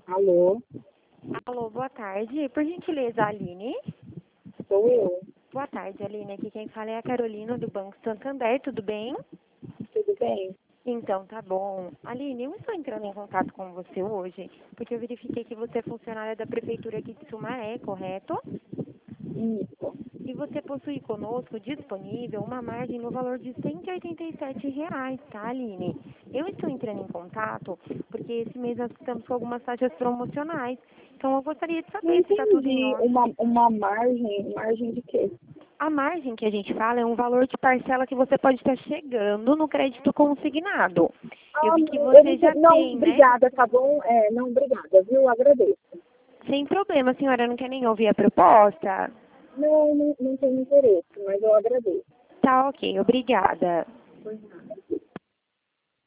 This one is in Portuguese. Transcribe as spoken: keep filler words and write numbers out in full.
Alô, Alô, boa tarde. Por gentileza, Aline? sou eu. Boa tarde, Aline. Aqui quem fala é a Carolina do Banco Santander, tudo bem? Tudo bem? Então, tá bom. Aline, eu estou entrando em contato com você hoje porque eu verifiquei que você é funcionária da Prefeitura aqui de Sumaré, correto? Isso. E você possui conosco disponível uma margem no valor de cento e oitenta e sete reais, tá, Aline? Eu estou entrando em contato porque esse mês nós estamos com algumas taxas promocionais. Então, eu gostaria de Não saber se está tudo em entendi. ordem. Uma, uma margem, margem de quê? A margem que a gente fala é um valor de parcela que você pode estar chegando no crédito consignado. Eu Ah, vi que não, eu você não, já sei- não, tem, né? obrigada, tá bom? É, não, obrigada, viu? Agradeço. Sem problema, a senhora não quer nem ouvir a proposta? Não, não, não tenho interesse, mas eu agradeço. Tá ok, obrigada. Pois não.